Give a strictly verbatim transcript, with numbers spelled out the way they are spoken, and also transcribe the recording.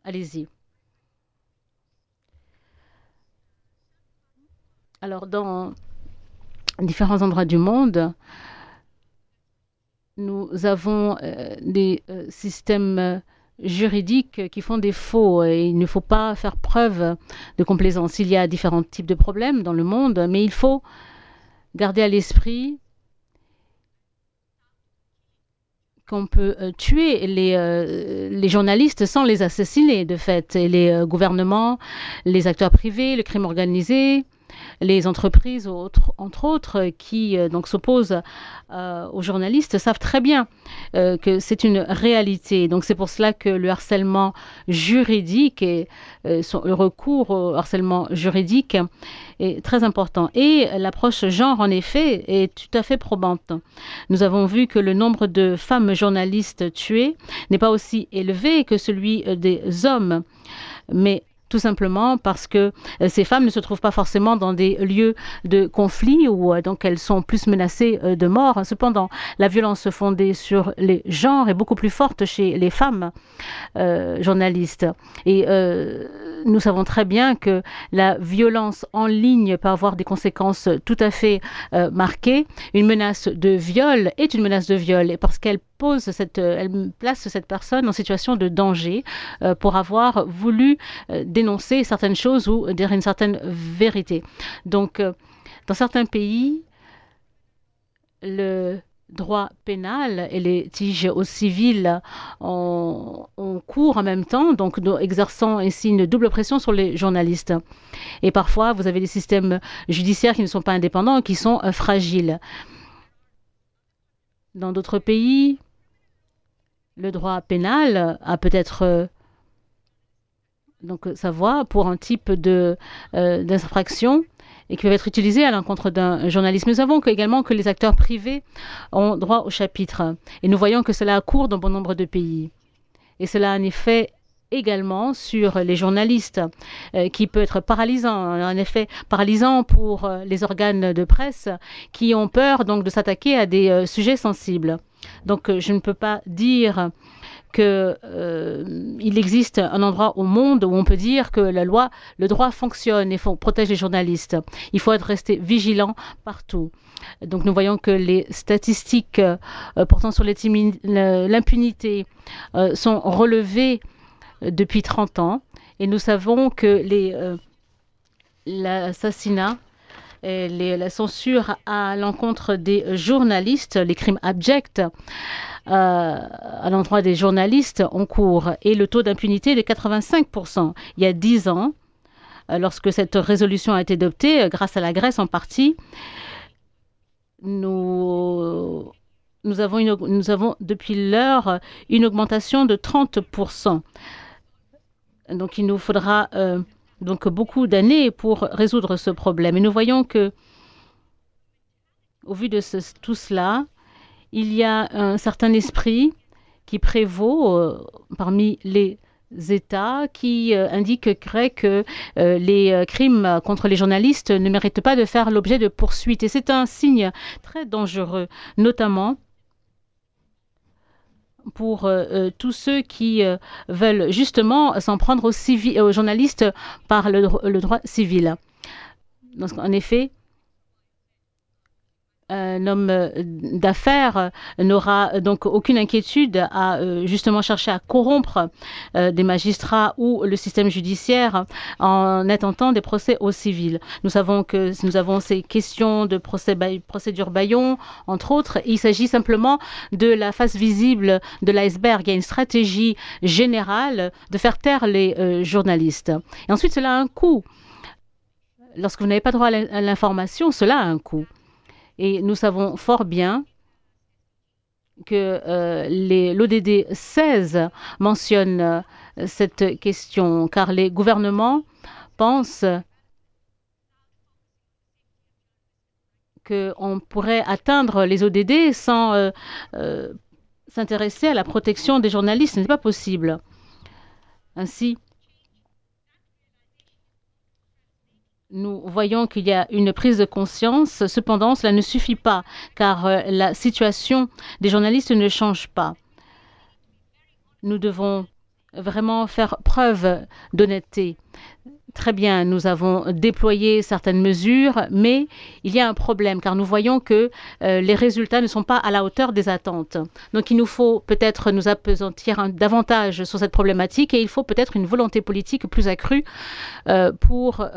allez-y. Alors, dans différents endroits du monde, nous avons euh, des euh, systèmes euh, juridiques qui font défaut et il ne faut pas faire preuve de complaisance. Il y a différents types de problèmes dans le monde, mais il faut garder à l'esprit qu'on peut euh, tuer les, euh, les journalistes sans les assassiner, de fait. Et les euh, gouvernements, les acteurs privés, le crime organisé, les entreprises, autres, entre autres, qui euh, donc s'opposent euh, aux journalistes, savent très bien euh, que c'est une réalité. Donc c'est pour cela que le harcèlement juridique et euh, son, le recours au harcèlement juridique est très important. Et l'approche genre, en effet, est tout à fait probante. Nous avons vu que le nombre de femmes journalistes tuées n'est pas aussi élevé que celui des hommes, mais tout simplement parce que euh, ces femmes ne se trouvent pas forcément dans des lieux de conflit où euh, donc elles sont plus menacées euh, de mort. Cependant, la violence fondée sur les genres est beaucoup plus forte chez les femmes euh, journalistes. Et euh, nous savons très bien que la violence en ligne peut avoir des conséquences tout à fait euh, marquées. Une menace de viol est une menace de viol parce qu'elle pose cette, elle place cette personne en situation de danger euh, pour avoir voulu euh, dénoncer certaines choses ou dire une certaine vérité. Donc, euh, dans certains pays, le droit pénal et les tiges au civil ont, ont cours en même temps, donc nous exerçant ainsi une double pression sur les journalistes. Et parfois, vous avez des systèmes judiciaires qui ne sont pas indépendants, qui sont euh, fragiles. Dans d'autres pays, le droit pénal a peut-être euh, donc sa voix pour un type de euh, d'infraction et qui peuvent être utilisés à l'encontre d'un journaliste. Nous savons que, également que les acteurs privés ont droit au chapitre et nous voyons que cela a cours dans bon nombre de pays. Et cela a un effet également sur les journalistes euh, qui peut être paralysant, un effet paralysant pour euh, les organes de presse qui ont peur donc de s'attaquer à des euh, sujets sensibles. Donc euh, je ne peux pas dire qu'il euh, existe un endroit au monde où on peut dire que la loi, le droit fonctionne et faut, protège les journalistes. Il faut être resté vigilant partout. Donc nous voyons que les statistiques euh, portant sur l'impunité euh, sont relevées euh, depuis trente ans et nous savons que les euh, l'assassinat et les, la censure à l'encontre des journalistes, les crimes abjects, euh, à l'endroit des journalistes en cours et le taux d'impunité est de quatre-vingt-cinq pour cent. Il y a dix ans, euh, lorsque cette résolution a été adoptée, euh, grâce à la Grèce en partie, nous, nous, avons, une, nous avons depuis lors une augmentation de trente pour cent. Donc il nous faudra euh, donc beaucoup d'années pour résoudre ce problème. Et nous voyons que, au vu de ce, tout cela, il y a un certain esprit qui prévaut euh, parmi les États qui euh, indiquerait que euh, les euh, crimes contre les journalistes ne méritent pas de faire l'objet de poursuites. Et c'est un signe très dangereux, notamment pour euh, tous ceux qui euh, veulent justement s'en prendre aux, civils, aux journalistes par le, le droit civil. Donc, en effet, un homme d'affaires n'aura donc aucune inquiétude à euh, justement chercher à corrompre euh, des magistrats ou le système judiciaire en intentant des procès au civil. Nous savons que nous avons ces questions de procès, procédure Bayon, entre autres. Il s'agit simplement de la face visible de l'iceberg. Il y a une stratégie générale de faire taire les euh, journalistes. Et ensuite, cela a un coût. Lorsque vous n'avez pas droit à l'information, cela a un coût. Et nous savons fort bien que euh, l'O D D seize mentionne euh, cette question, car les gouvernements pensent qu'on pourrait atteindre les O D D sans euh, euh, s'intéresser à la protection des journalistes. Ce n'est pas possible. Ainsi, nous voyons qu'il y a une prise de conscience. Cependant, cela ne suffit pas, car euh, la situation des journalistes ne change pas. Nous devons vraiment faire preuve d'honnêteté. Très bien, nous avons déployé certaines mesures, mais il y a un problème car nous voyons que euh, les résultats ne sont pas à la hauteur des attentes. Donc il nous faut peut-être nous appesantir un, davantage sur cette problématique et il faut peut-être une volonté politique plus accrue euh, pour